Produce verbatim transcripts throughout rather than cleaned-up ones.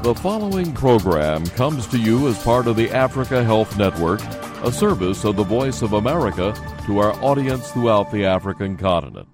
The following program comes to you as part of the Africa Health Network, a service of the Voice of America to our audience throughout the African continent.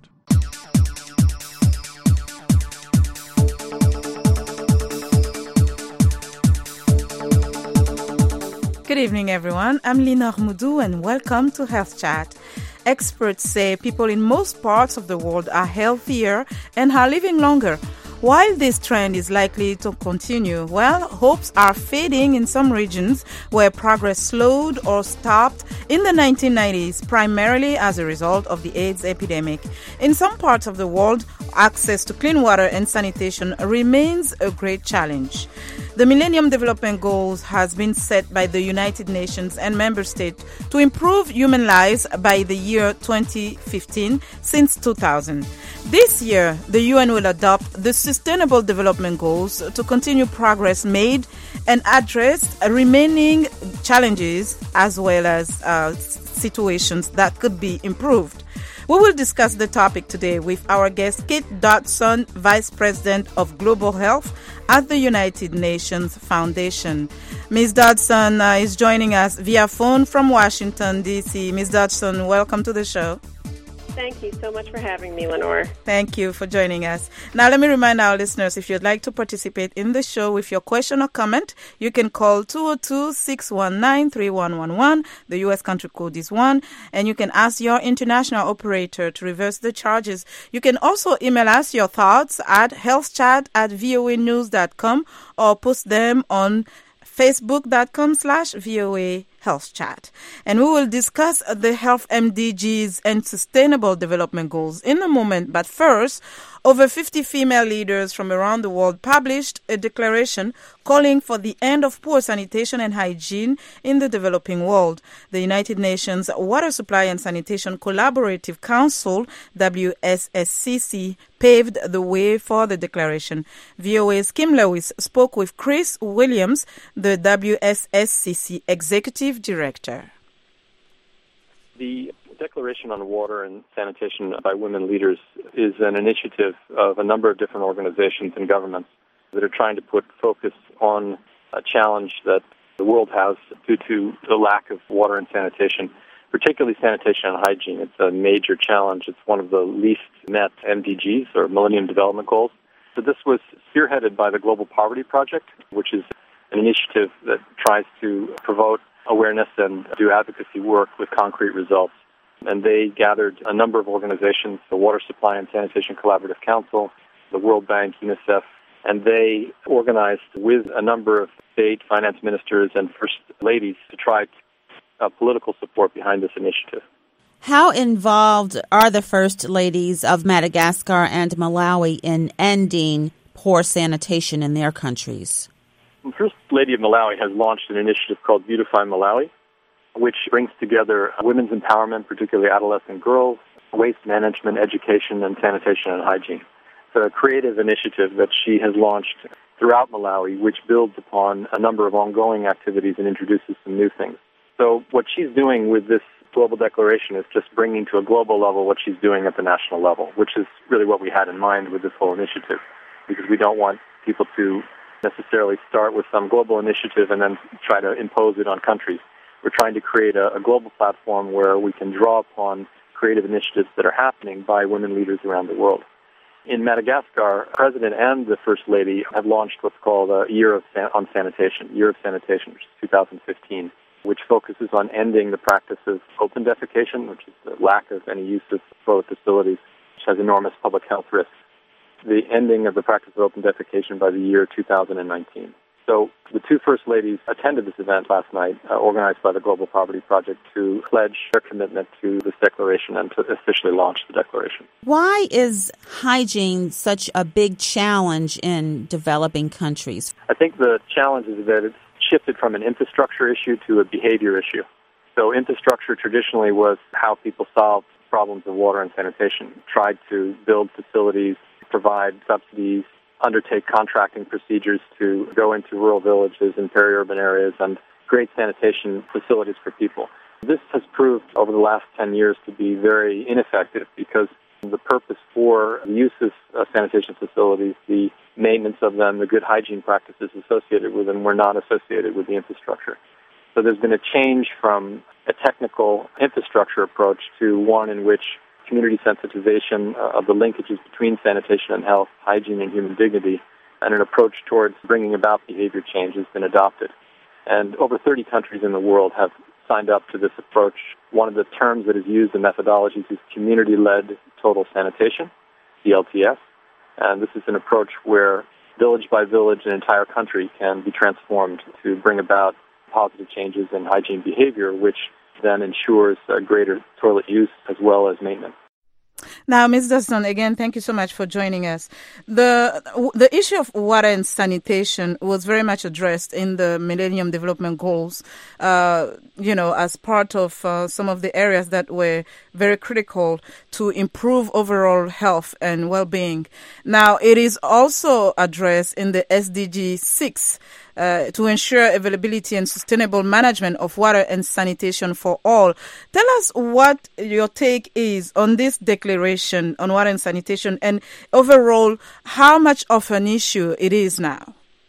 Good evening, everyone. I'm Lina Moudou, and welcome to Health Chat. Experts say people in most parts of the world are healthier and are living longer. While this trend is likely to continue, well, hopes are fading in some regions where progress slowed or stopped in the nineteen nineties, primarily as a result of the AIDS epidemic. In some parts of the world, access to clean water and sanitation remains a great challenge. The Millennium Development Goals has been set by the United Nations and member states to improve human lives by the year twenty fifteen since two thousand. This year, the U N will adopt the Sustainable Development Goals to continue progress made and address remaining challenges as well as uh, situations that could be improved. We will discuss the topic today with our guest, Kate Dodson, Vice President of Global Health at the United Nations Foundation. Miz Dodson uh, is joining us via phone from Washington, D C. Miz Dodson, welcome to the show. Thank you so much for having me, Lenore. Thank you for joining us. Now, let me remind our listeners, if you'd like to participate in the show with your question or comment, you can call two oh two, six one nine, three one one one. The U S country code is one. And you can ask your international operator to reverse the charges. You can also email us your thoughts at healthchat at voa news dot com or post them on facebook.com slash VOA Health Chat. And we will discuss the Health M D Gs and Sustainable Development Goals in a moment. But first, over fifty female leaders from around the world published a declaration calling for the end of poor sanitation and hygiene in the developing world. The United Nations Water Supply and Sanitation Collaborative Council, W S S C C, paved the way for the declaration. V O A's Kim Lewis spoke with Chris Williams, the W S S C C Executive Director. The Declaration on Water and Sanitation by Women Leaders is an initiative of a number of different organizations and governments that are trying to put focus on a challenge that the world has due to the lack of water and sanitation, particularly sanitation and hygiene. It's a major challenge. It's one of the least met M D Gs, or Millennium Development Goals. So this was spearheaded by the Global Poverty Project, which is an initiative that tries to promote awareness and do advocacy work with concrete results. And they gathered a number of organizations, the Water Supply and Sanitation Collaborative Council, the World Bank, UNICEF, and they organized with a number of state finance ministers and first ladies to try to, uh, political support behind this initiative. How involved are the first ladies of Madagascar and Malawi in ending poor sanitation in their countries? The First Lady of Malawi has launched an initiative called Beautify Malawi, which brings together women's empowerment, particularly adolescent girls, waste management, education, and sanitation and hygiene. It's a creative initiative that she has launched throughout Malawi, which builds upon a number of ongoing activities and introduces some new things. So what she's doing with this global declaration is just bringing to a global level what she's doing at the national level, which is really what we had in mind with this whole initiative, because we don't want people to necessarily start with some global initiative and then try to impose it on countries. We're trying to create a, a global platform where we can draw upon creative initiatives that are happening by women leaders around the world. In Madagascar, the President and the First Lady have launched what's called a Year of San- on Sanitation, Year of Sanitation, which is two thousand fifteen, which focuses on ending the practice of open defecation, which is the lack of any use of toilet facilities, which has enormous public health risks. The ending of the practice of open defecation by the year two thousand nineteen. So the two First Ladies attended this event last night, uh, organized by the Global Poverty Project, to pledge their commitment to this declaration and to officially launch the declaration. Why is hygiene such a big challenge in developing countries? I think the challenge is that it's shifted from an infrastructure issue to a behavior issue. So infrastructure traditionally was how people solved problems of water and sanitation, tried to build facilities, provide subsidies, undertake contracting procedures to go into rural villages and peri-urban areas and create sanitation facilities for people. This has proved over the last ten years to be very ineffective because the purpose for the use of uh, sanitation facilities, the maintenance of them, the good hygiene practices associated with them were not associated with the infrastructure. So there's been a change from a technical infrastructure approach to one in which community sensitization uh, of the linkages between sanitation and health, hygiene and human dignity, and an approach towards bringing about behavior change has been adopted. And over thirty countries in the world have signed up to this approach. One of the terms that is used in methodologies is community-led total sanitation, C L T S. And this is an approach where village by village, an entire country can be transformed to bring about positive changes in hygiene behavior, which then ensures a greater toilet use as well as maintenance. Now, Miz Dodson, again, thank you so much for joining us. The the issue of water and sanitation was very much addressed in the Millennium Development Goals, uh, you know, as part of uh, some of the areas that were very critical to improve overall health and well-being. Now, it is also addressed in the S D G six, Uh, to ensure availability and sustainable management of water and sanitation for all. Tell us what your take is on this declaration on water and sanitation, and overall, how much of an issue it is now.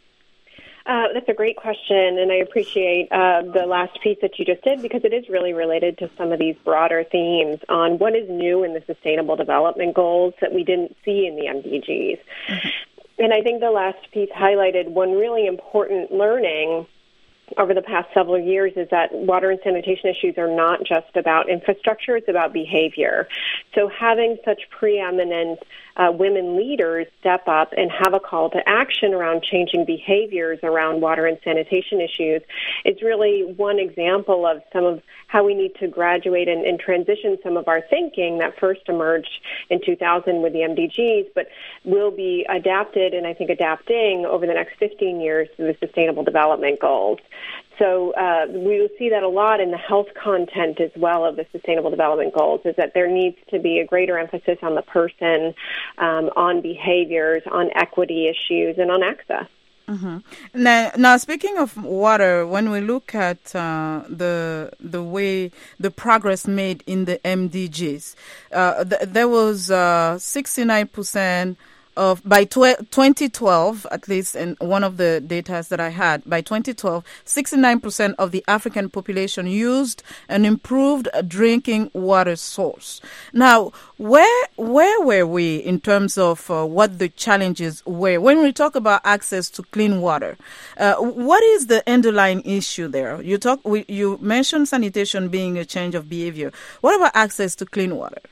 Uh, that's a great question, and I appreciate uh, the last piece that you just did, because it is really related to some of these broader themes on what is new in the Sustainable Development Goals that we didn't see in the M D Gs. Mm-hmm. And I think the last piece highlighted one really important learning over the past several years is that water and sanitation issues are not just about infrastructure, it's about behavior. So having such preeminent uh, women leaders step up and have a call to action around changing behaviors around water and sanitation issues is really one example of some of how we need to graduate and, and transition some of our thinking that first emerged in two thousand with the M D Gs, but will be adapted and I think adapting over the next fifteen years to the Sustainable Development Goals. So uh, we will see that a lot in the health content as well of the Sustainable Development Goals, is that there needs to be a greater emphasis on the person, um, on behaviors, on equity issues, and on access. Mm-hmm. Now, now, speaking of water, when we look at uh, the the way the progress made in the M D Gs, uh, th- there was uh, sixty-nine percent of by tw- twenty twelve, at least in one of the data that I had, by twenty twelve, sixty-nine percent of the African population used an improved drinking water source. Now, where where were we in terms of uh, what the challenges were? When we talk about access to clean water, uh, what is the underlying issue there? You talk, we, you mentioned sanitation being a change of behavior. What about access to clean water?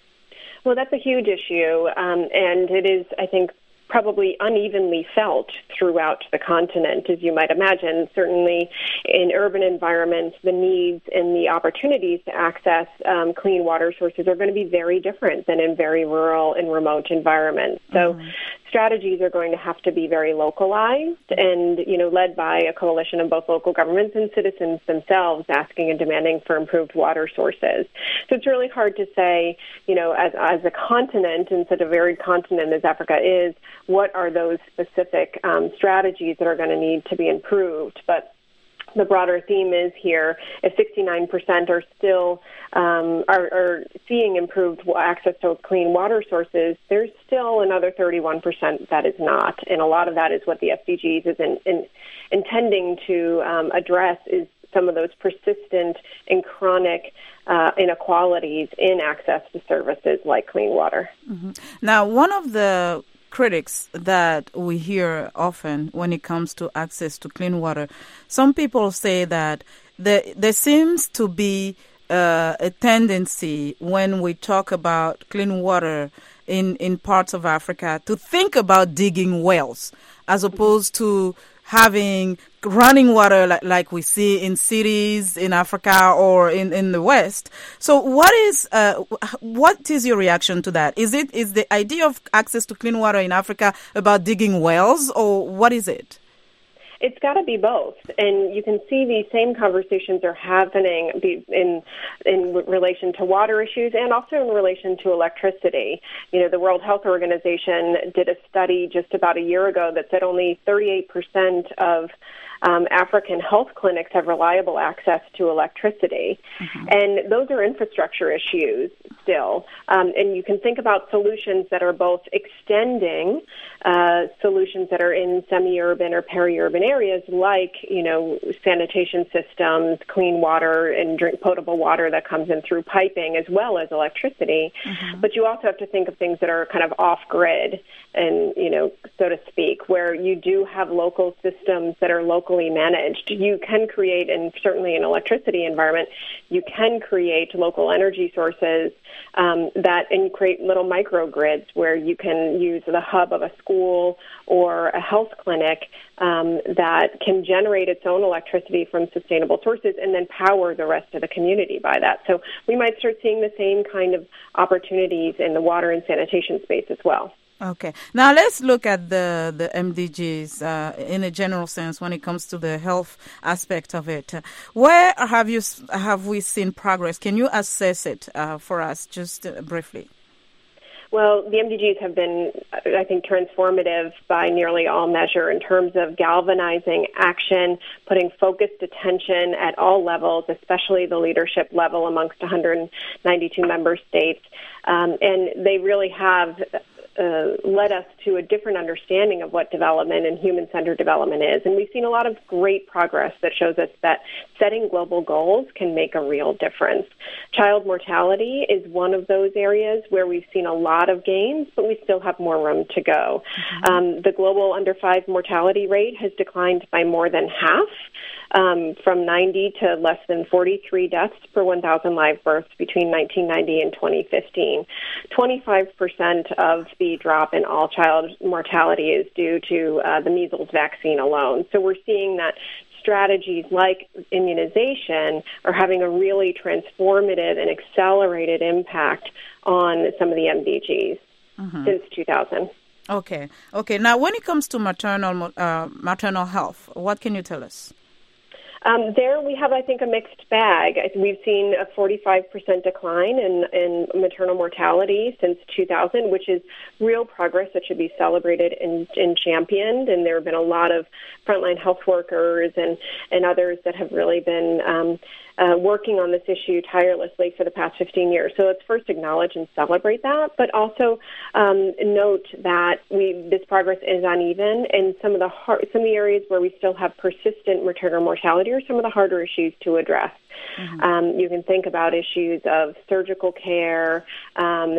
Well, that's a huge issue, um, and it is, I think, probably unevenly felt throughout the continent, as you might imagine. Certainly in urban environments, the needs and the opportunities to access um, clean water sources are going to be very different than in very rural and remote environments. So mm-hmm. strategies are going to have to be very localized and, you know, led by a coalition of both local governments and citizens themselves asking and demanding for improved water sources. So it's really hard to say, you know, as, as a continent, and such a varied continent as Africa is, what are those specific um, strategies that are going to need to be improved. But the broader theme is here, if sixty-nine percent are still um, are, are seeing improved access to clean water sources, there's still another thirty-one percent that is not. And a lot of that is what the S D Gs is in, in, intending to um, address, is some of those persistent and chronic uh, inequalities in access to services like clean water. Mm-hmm. Now, one of the critics that we hear often when it comes to access to clean water, some people say that there, there seems to be uh, a tendency when we talk about clean water in, in parts of Africa to think about digging wells as opposed to having running water like, like we see in cities in Africa or in, in the West. So what is uh, what is your reaction to that? Is it is the idea of access to clean water in Africa about digging wells, or what is it? It's got to be both, and you can see these same conversations are happening in in relation to water issues and also in relation to electricity. You know, the World Health Organization did a study just about a year ago that said only thirty-eight percent of Um, African health clinics have reliable access to electricity. Mm-hmm. And those are infrastructure issues still. Um, and you can think about solutions that are both extending uh, solutions that are in semi-urban or peri-urban areas like, you know, sanitation systems, clean water and drink potable water that comes in through piping as well as electricity. Mm-hmm. But you also have to think of things that are kind of off-grid and, you know, so to speak, where you do have local systems that are locally managed. You can create, and certainly in electricity environment, you can create local energy sources um, that and create little microgrids where you can use the hub of a school or a health clinic um, that can generate its own electricity from sustainable sources and then power the rest of the community by that. So we might start seeing the same kind of opportunities in the water and sanitation space as well. Okay. Now let's look at the, the M D Gs uh, in a general sense when it comes to the health aspect of it. Where have you have we seen progress? Can you assess it uh, for us just uh, briefly? Well, the M D Gs have been, I think, transformative by nearly all measure in terms of galvanizing action, putting focused attention at all levels, especially the leadership level amongst one hundred ninety-two member states. Um, and they really have Uh, led us to a different understanding of what development and human-centered development is. And we've seen a lot of great progress that shows us that setting global goals can make a real difference. Child mortality is one of those areas where we've seen a lot of gains, but we still have more room to go. Mm-hmm. Um, the global under five mortality rate has declined by more than half, um, from ninety to less than forty-three deaths per one thousand live births between nineteen ninety and twenty fifteen. twenty-five percent of the drop in all child mortality is due to uh, the measles vaccine alone. So we're seeing that strategies like immunization are having a really transformative and accelerated impact on some of the M D Gs mm-hmm. since two thousand. Okay. Okay. Now, when it comes to maternal uh, maternal health, what can you tell us? Um, there we have, I think, a mixed bag. We've seen a forty-five percent decline in, in maternal mortality since two thousand, which is real progress that should be celebrated and, and championed. And there have been a lot of frontline health workers and, and others that have really been um, uh, working on this issue tirelessly for the past fifteen years. So let's first acknowledge and celebrate that, but also um, note that we this progress is uneven, and some of the hard, some of the areas where we still have persistent maternal mortality are some of the harder issues to address. Mm-hmm. Um, you can think about issues of surgical care, um,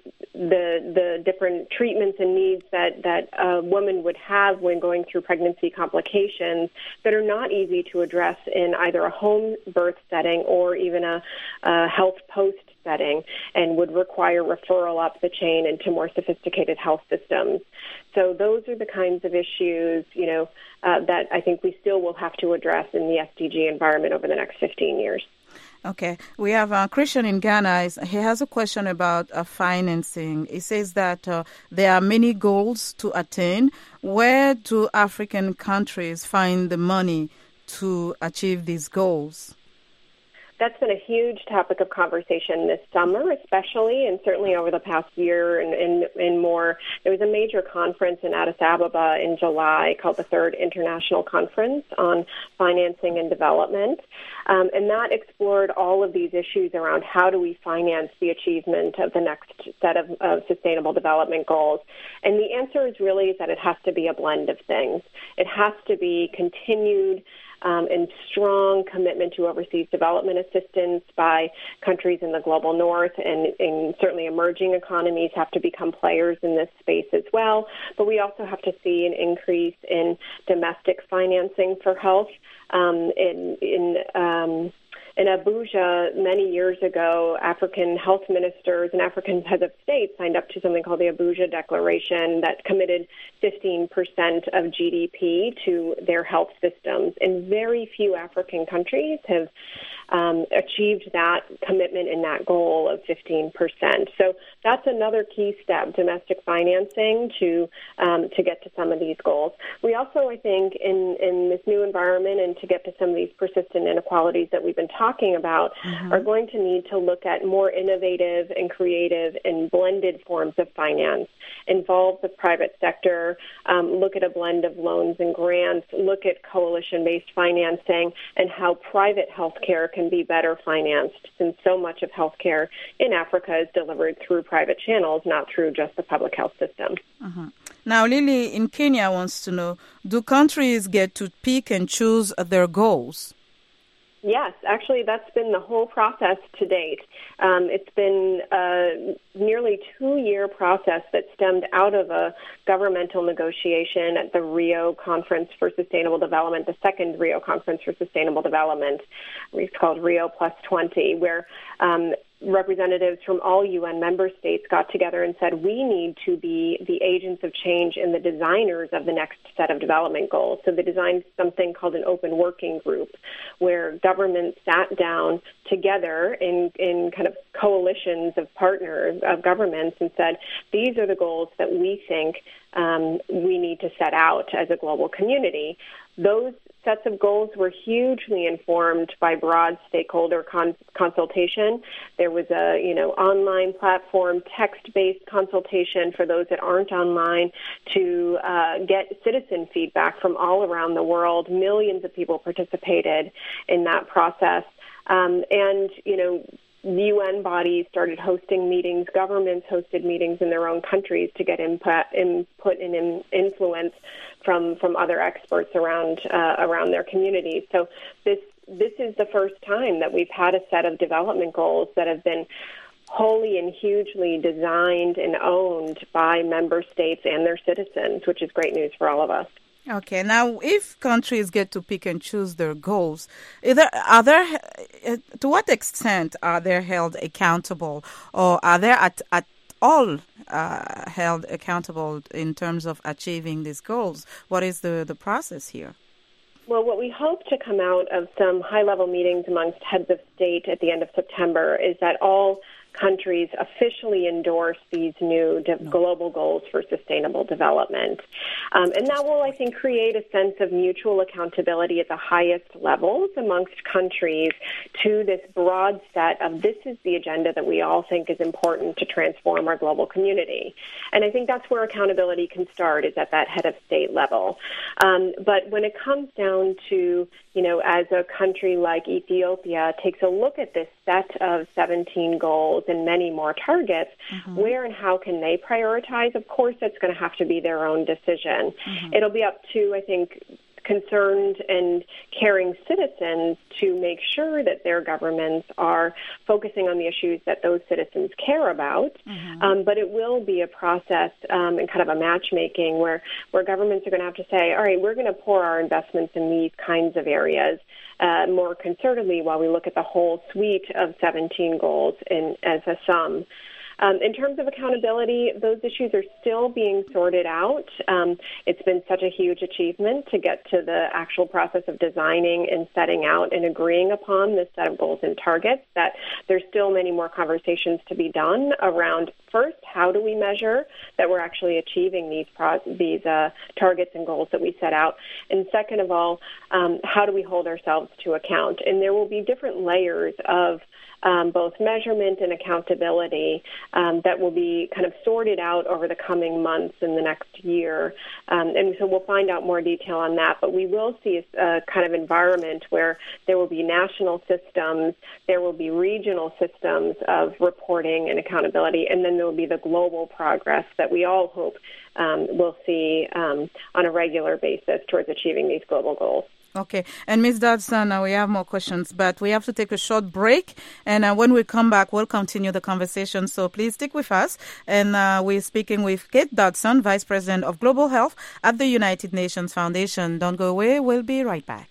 the the different treatments and needs that, that a woman would have when going through pregnancy complications that are not easy to address in either a home birth setting or even a, a health post setting, and would require referral up the chain into more sophisticated health systems. So those are the kinds of issues, you know, uh, that I think we still will have to address in the S D G environment over the next fifteen years. Okay. We have uh, Christian in Ghana. He has a question about uh, financing. He says that uh, there are many goals to attain. Where do African countries find the money to achieve these goals? That's been a huge topic of conversation this summer, especially, and certainly over the past year and, and, and more. There was a major conference in Addis Ababa in July called the Third International Conference on Financing and Development, um, and that explored all of these issues around how do we finance the achievement of the next set of, of sustainable development goals. And the answer is really that it has to be a blend of things. It has to be continued Um, and strong commitment to overseas development assistance by countries in the global north, and, and certainly emerging economies have to become players in this space as well. But we also have to see an increase in domestic financing for health. Um, in, in um, In Abuja, many years ago, African health ministers and African heads of state signed up to something called the Abuja Declaration that committed fifteen percent of G D P to their health systems. And very few African countries have um, achieved that commitment and that goal of fifteen percent. So that's another key step, domestic financing to um, to get to some of these goals. We also, I think, in, in this new environment and to get to some of these persistent inequalities that we've been talking about, mm-hmm. are going to need to look at more innovative and creative and blended forms of finance, involve the private sector, um, look at a blend of loans and grants, look at coalition-based financing, and how private health care can be better financed, since so much of health care in Africa is delivered through private channels, not through just the public health system. Uh-huh. Now, Lily in Kenya wants to know, do countries get to pick and choose their goals? Yes, actually, that's been the whole process to date. Um, it's been a nearly two-year process that stemmed out of a governmental negotiation at the Rio Conference for Sustainable Development, the second Rio Conference for Sustainable Development. It's called Rio Plus twenty, where um, representatives from all U N member states got together and said, we need to be the agents of change and the designers of the next set of development goals. So they designed something called an open working group, where governments sat down together in, in kind of coalitions of partners, of governments, and said, these are the goals that we think um, we need to set out as a global community. Those sets of goals were hugely informed by broad stakeholder con- consultation. There was a, you know, online platform, text-based consultation for those that aren't online to uh, get citizen feedback from all around the world. Millions of people participated in that process. Um, and, you know, U N bodies started hosting meetings. Governments hosted meetings in their own countries to get input, input and in influence from, from other experts around uh, around their communities. So this this is the first time that we've had a set of development goals that have been wholly and hugely designed and owned by member states and their citizens, which is great news for all of us. Okay, now if countries get to pick and choose their goals, either, are there, to what extent are they held accountable, or are they at, at all uh, held accountable in terms of achieving these goals? What is the, the process here? Well, what we hope to come out of some high-level meetings amongst heads of state at the end of September is that all countries officially endorse these new de- global goals for sustainable development. Um, and that will, I think, create a sense of mutual accountability at the highest levels amongst countries to this broad set of this is the agenda that we all think is important to transform our global community. And I think that's where accountability can start, is at that head of state level. Um, but when it comes down to, you know, as a country like Ethiopia takes a look at this set of seventeen goals and many more targets, mm-hmm. where and how can they prioritize? Of course, that's going to have to be their own decision. Mm-hmm. It'll be up to, I think, concerned and caring citizens to make sure that their governments are focusing on the issues that those citizens care about. Mm-hmm. Um, but it will be a process um, and kind of a matchmaking where, where governments are going to have to say, all right, we're going to pour our investments in these kinds of areas uh, more concertedly while we look at the whole suite of seventeen goals in, as a sum. Um, in terms of accountability, those issues are still being sorted out. Um, it's been such a huge achievement to get to the actual process of designing and setting out and agreeing upon this set of goals and targets that there's still many more conversations to be done around, first, how do we measure that we're actually achieving these pro- these uh, targets and goals that we set out? And second of all, um, how do we hold ourselves to account? And there will be different layers of Um, both measurement and accountability um, that will be kind of sorted out over the coming months in the next year. Um, and so we'll find out more detail on that. But we will see a, a kind of environment where there will be national systems, there will be regional systems of reporting and accountability, and then there will be the global progress that we all hope um, we'll see um, on a regular basis towards achieving these global goals. Okay. And Miz Dodson, uh, we have more questions, but we have to take a short break. And uh, when we come back, we'll continue the conversation. So please stick with us. And uh, we're speaking with Kate Dodson, Vice President of Global Health at the United Nations Foundation. Don't go away. We'll be right back.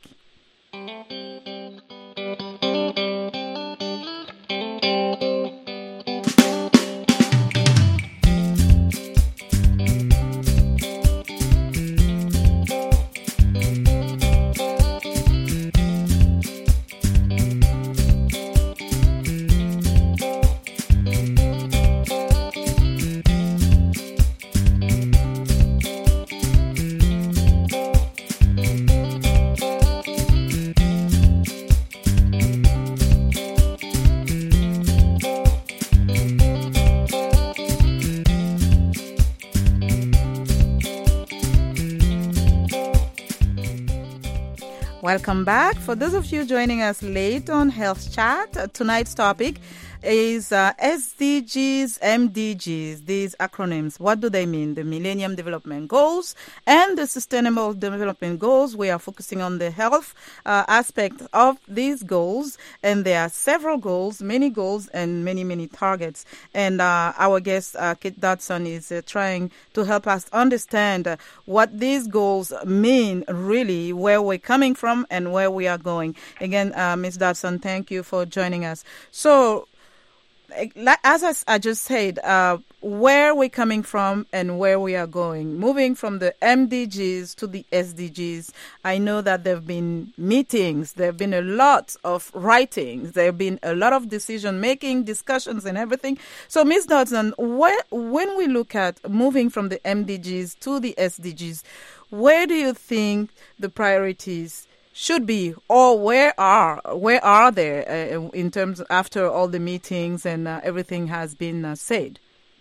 Welcome back. For those of you joining us late on Health Chat, uh, tonight's topic is uh, S D Gs, M D Gs, these acronyms. What do they mean? The Millennium Development Goals and the Sustainable Development Goals. We are focusing on the health uh, aspect of these goals, and there are several goals, many goals, and many, many targets. And uh, our guest, uh, Kate Dodson, is uh, trying to help us understand uh, what these goals mean, really, where we're coming from and where we are going. Again, uh, Miz Dodson, thank you for joining us. So, as I, I just said, uh, where we're coming from and where we are going, moving from the M D Gs to the S D Gs. I know that there have been meetings, there have been a lot of writings, there have been a lot of decision-making, discussions and everything. So, Miz Dodson, where, when we look at moving from the M D Gs to the S D Gs, where do you think the priorities should be, or where are where are they uh, in terms of after all the meetings and uh, everything has been uh, said?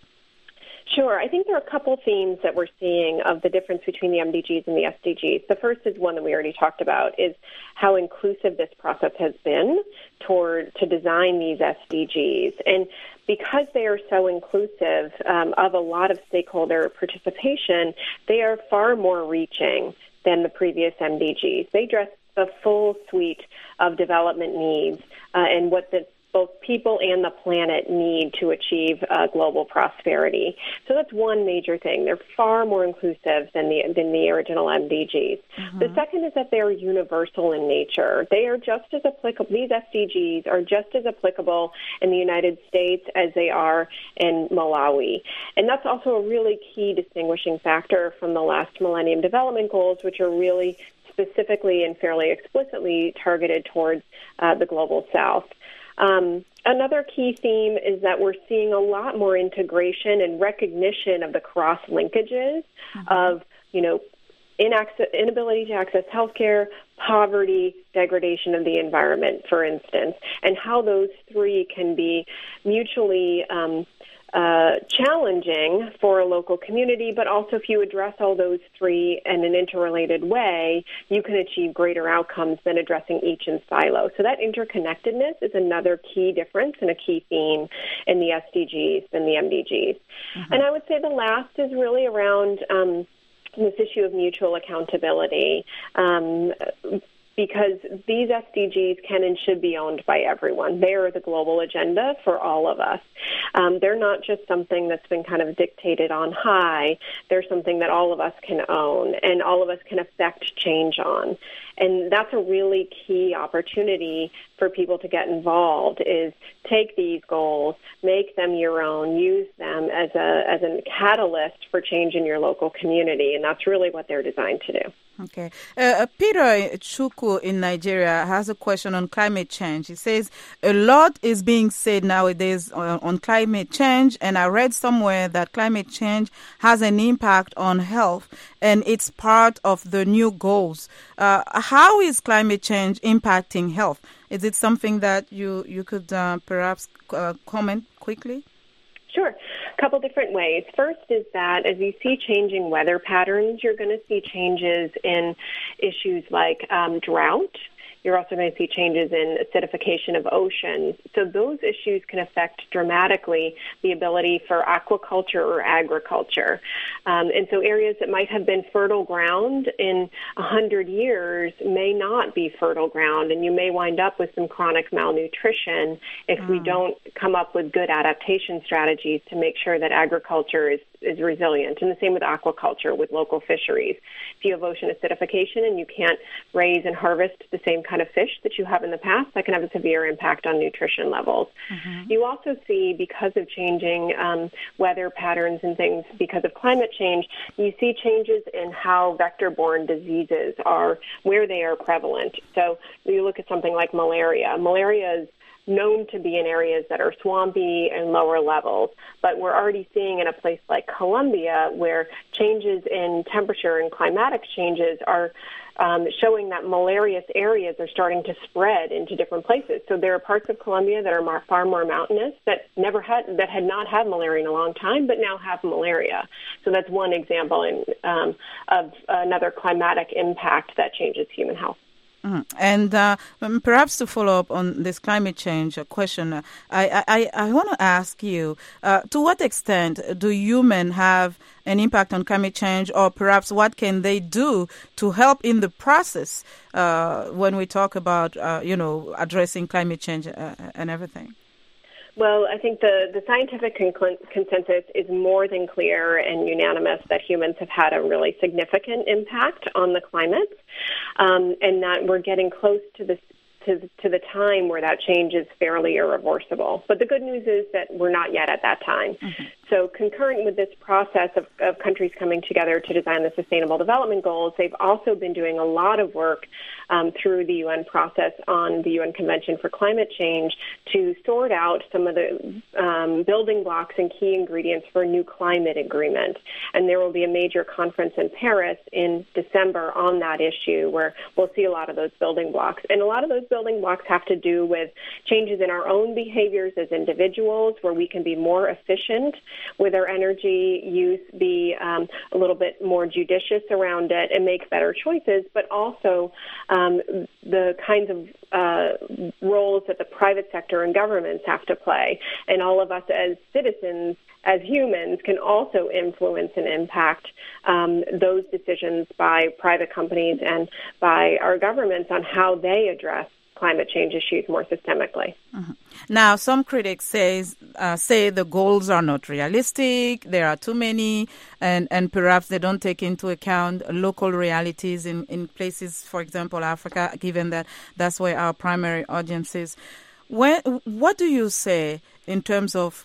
Sure. I think there are a couple themes that we're seeing of the difference between the M D Gs and the S D Gs. The first is one that we already talked about, is how inclusive this process has been toward to design these S D Gs. And because they are so inclusive um, of a lot of stakeholder participation, they are far more reaching than the previous M D Gs. They address the full suite of development needs uh, and what the both people and the planet need to achieve uh, global prosperity. So that's one major thing. They're far more inclusive than the than the original M D Gs. Mm-hmm. The second is that they're universal in nature. They are just as applicable. These S D Gs are just as applicable in the United States as they are in Malawi. And that's also a really key distinguishing factor from the last Millennium Development Goals, which are really specifically and fairly explicitly targeted towards uh, the global south. Um, another key theme is that we're seeing a lot more integration and recognition of the cross linkages mm-hmm. of, you know, inaccess- inability to access healthcare, poverty, degradation of the environment, for instance, and how those three can be mutually um, Uh, challenging for a local community, but also if you address all those three in an interrelated way, you can achieve greater outcomes than addressing each in silo. So that interconnectedness is another key difference and a key theme in the S D Gs than the M D Gs. Mm-hmm. And I would say the last is really around um, this issue of mutual accountability. Um, Because these S D Gs can and should be owned by everyone. They are the global agenda for all of us. Um, they're not just something that's been kind of dictated on high. They're something that all of us can own and all of us can affect change on. And that's a really key opportunity for people to get involved, is take these goals, make them your own, use them as a as a catalyst for change in your local community. And that's really what they're designed to do. Okay. Uh, Peter Chukwu in Nigeria has a question on climate change. He says, a lot is being said nowadays on, on climate change, and I read somewhere that climate change has an impact on health, and it's part of the new goals. Uh, how is climate change impacting health? Is it something that you, you could uh, perhaps uh, comment quickly? Sure. A couple different ways. First is that as you see changing weather patterns, you're going to see changes in issues like um, drought. You're also going to see changes in acidification of oceans. So those issues can affect dramatically the ability for aquaculture or agriculture. Um, and so areas that might have been fertile ground in one hundred years may not be fertile ground, and you may wind up with some chronic malnutrition if mm. we don't come up with good adaptation strategies to make sure that agriculture is is resilient. And the same with aquaculture, with local fisheries. If you have ocean acidification and you can't raise and harvest the same kind of fish that you have in the past, that can have a severe impact on nutrition levels. Mm-hmm. You also see, because of changing um, weather patterns and things, because of climate change, you see changes in how vector-borne diseases are, where they are prevalent. So you look at something like malaria. Malaria is known to be in areas that are swampy and lower levels. But we're already seeing in a place like Colombia where changes in temperature and climatic changes are um, showing that malarious areas are starting to spread into different places. So there are parts of Colombia that are more, far more mountainous that never had, that had not had malaria in a long time, but now have malaria. So that's one example in, um, of another climatic impact that changes human health. Mm. And uh, perhaps to follow up on this climate change question, uh, I, I, I want to ask you, uh, to what extent do humans have an impact on climate change, or perhaps what can they do to help in the process uh, when we talk about, uh, you know, addressing climate change uh, and everything? Well, I think the, the scientific con- consensus is more than clear and unanimous that humans have had a really significant impact on the climate, um, and that we're getting close to this to, to the time where that change is fairly irreversible. But the good news is that we're not yet at that time. Mm-hmm. So concurrent with this process of, of countries coming together to design the Sustainable Development Goals, they've also been doing a lot of work um, through the U N process on the U N Convention for Climate Change to sort out some of the um, building blocks and key ingredients for a new climate agreement. And there will be a major conference in Paris in December on that issue where we'll see a lot of those building blocks. And a lot of those building blocks have to do with changes in our own behaviors as individuals, where we can be more efficient with our energy use, be um, a little bit more judicious around it, and make better choices, but also um, the kinds of uh, roles that the private sector and governments have to play. And all of us as citizens, as humans, can also influence and impact um, those decisions by private companies and by our governments on how they address climate change issues more systemically. Mm-hmm. Now, some critics says, uh, say the goals are not realistic, there are too many, and, and perhaps they don't take into account local realities in, in places, for example, Africa, given that that's where our primary audience is. When, what do you say in terms of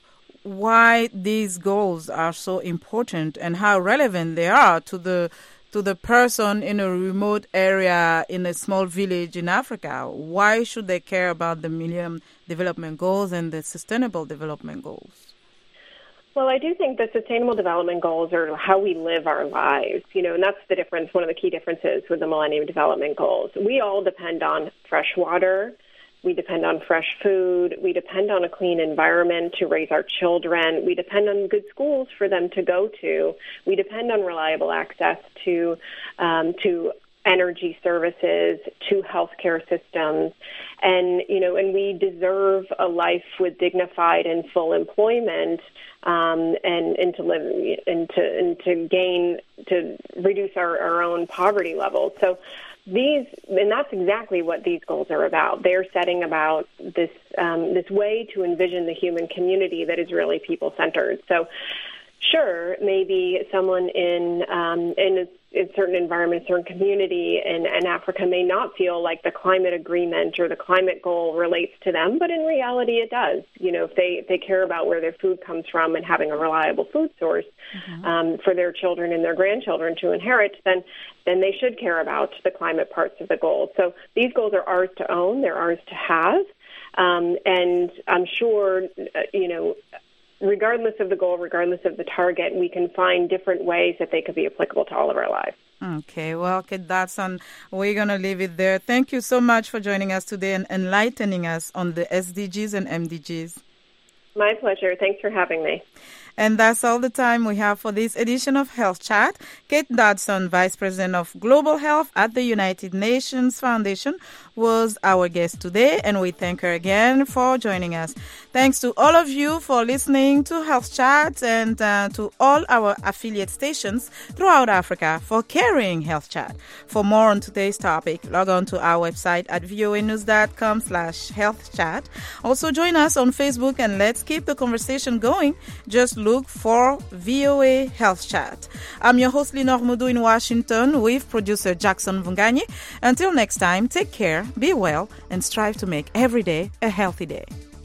why these goals are so important and how relevant they are to the to the person in a remote area in a small village in Africa? Why should they care about the Millennium Development Goals and the Sustainable Development Goals? Well, I do think the Sustainable Development Goals are how we live our lives, you know, and that's the difference, one of the key differences with the Millennium Development Goals. We all depend on fresh water. We depend on fresh food. We depend on a clean environment to raise our children. We depend on good schools for them to go to. We depend on reliable access to um, to energy services, to healthcare systems, and you know, and we deserve a life with dignified and full employment, um, and and to live and to and to gain to reduce our, our own poverty levels. So. These, and that's exactly what these goals are about. They're setting about this um, this way to envision the human community that is really people-centered. So, sure, maybe someone in um, in a in certain environment, certain community in, in Africa may not feel like the climate agreement or the climate goal relates to them, but in reality it does. You know, if they, if they care about where their food comes from and having a reliable food source mm-hmm. um, for their children and their grandchildren to inherit, then then they should care about the climate parts of the goals. So these goals are ours to own, they're ours to have, um, and I'm sure, uh, you know, regardless of the goal, regardless of the target, we can find different ways that they could be applicable to all of our lives. Okay, well, Kate Dodson, we're going to leave it there. Thank you so much for joining us today and enlightening us on the S D Gs and M D Gs. My pleasure. Thanks for having me. And that's all the time we have for this edition of Health Chat. Kate Dodson, Vice President of Global Health at the United Nations Foundation, was our guest today, and we thank her again for joining us. Thanks to all of you for listening to Health Chat, and uh, to all our affiliate stations throughout Africa for carrying Health Chat. For more on today's topic, log on to our website at voanews.com slash health chat. Also join us on Facebook, and let's keep the conversation going. Just look for V O A Health Chat. I'm your host, Linor Mudu in Washington, with producer Jackson Vunganyi. Until next time, take care, be well, and strive to make every day a healthy day.